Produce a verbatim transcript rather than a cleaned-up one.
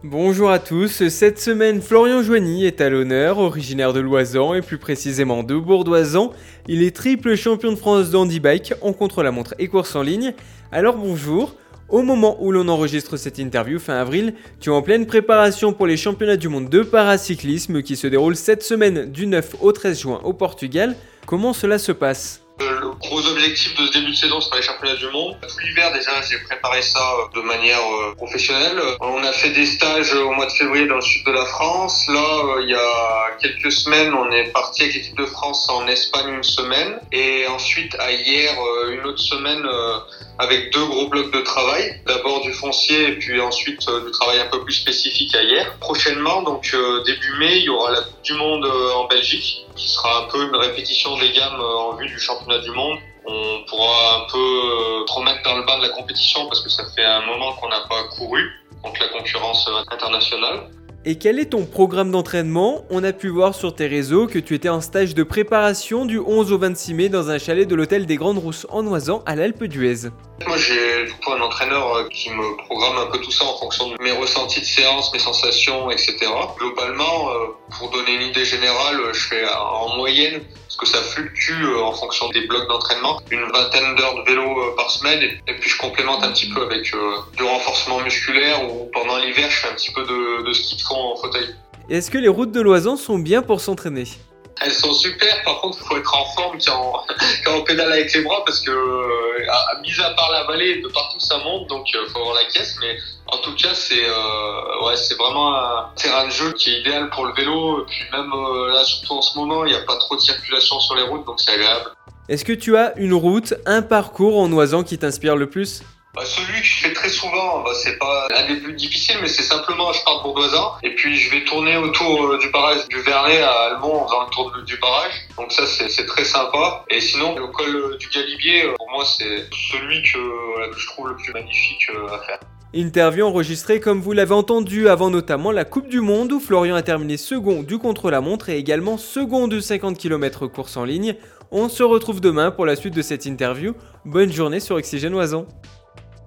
Bonjour à tous, cette semaine Florian Joigny est à l'honneur, originaire de Loizan et plus précisément de Bourdoisan. Il est triple champion de France de handibike en contre-la-montre et course en ligne. Alors bonjour, au moment où l'on enregistre cette interview fin avril, tu es en pleine préparation pour les championnats du monde de paracyclisme qui se déroulent cette semaine du neuf au treize juin au Portugal. Comment cela se passe ? Le gros objectif de ce début de saison sera les championnats du monde. Tout l'hiver déjà, j'ai préparé ça de manière professionnelle. On a fait des stages au mois de février dans le sud de la France. Là, il y a quelques semaines, on est parti avec l'équipe de France en Espagne une semaine. Et ensuite, à hier, une autre semaine avec deux gros blocs de travail. D'abord du foncier et puis ensuite du travail un peu plus spécifique à hier. Prochainement, donc début mai, il y aura la Coupe du Monde en Belgique, qui sera un peu une répétition des gammes en vue du championnat du monde. On pourra un peu se remettre dans le bain de la compétition parce que ça fait un moment qu'on n'a pas couru contre la concurrence internationale. Et quel est ton programme d'entraînement ? On a pu voir sur tes réseaux que tu étais en stage de préparation du onze au vingt-six mai dans un chalet de l'hôtel des Grandes Rousses en Oisans à l'Alpe d'Huez. Moi j'ai du coup un entraîneur qui me programme un peu tout ça en fonction de mes ressentis de séance, mes sensations, et cetera. Globalement, pour donner une idée générale, je fais en moyenne, parce que ça fluctue en fonction des blocs d'entraînement, une vingtaine d'heures de vélo par semaine et puis je complémente un petit peu avec du renforcement musculaire ou pendant l'hiver je fais un petit peu de, de ski de fond en fauteuil. Est-ce que les routes de Loizan sont bien pour s'entraîner ? Elles sont super, par contre, il faut être en forme quand, quand on pédale avec les bras parce que, euh, mis à part la vallée, de partout ça monte, donc il euh, faut avoir la caisse. Mais en tout cas, c'est, euh, ouais, c'est vraiment un terrain de jeu qui est idéal pour le vélo. Et puis même euh, là, surtout en ce moment, il n'y a pas trop de circulation sur les routes, donc c'est agréable. Est-ce que tu as une route, un parcours en Oisans qui t'inspire le plus ? Bah, celui que je fais très souvent, bah, c'est pas un des plus difficiles, mais c'est simplement, je pars de Bourdoisan, et puis je vais tourner autour euh, du barrage du Vernet à Almont en faisant le tour de, du barrage. Donc ça, c'est, c'est très sympa. Et sinon, le col euh, du Galibier, euh, pour moi, c'est celui que, euh, que je trouve le plus magnifique euh, à faire. Interview enregistrée comme vous l'avez entendu avant notamment la Coupe du Monde où Florian a terminé second du contre-la-montre et également second du cinquante kilomètres course en ligne. On se retrouve demain pour la suite de cette interview. Bonne journée sur Oxygène Oisans.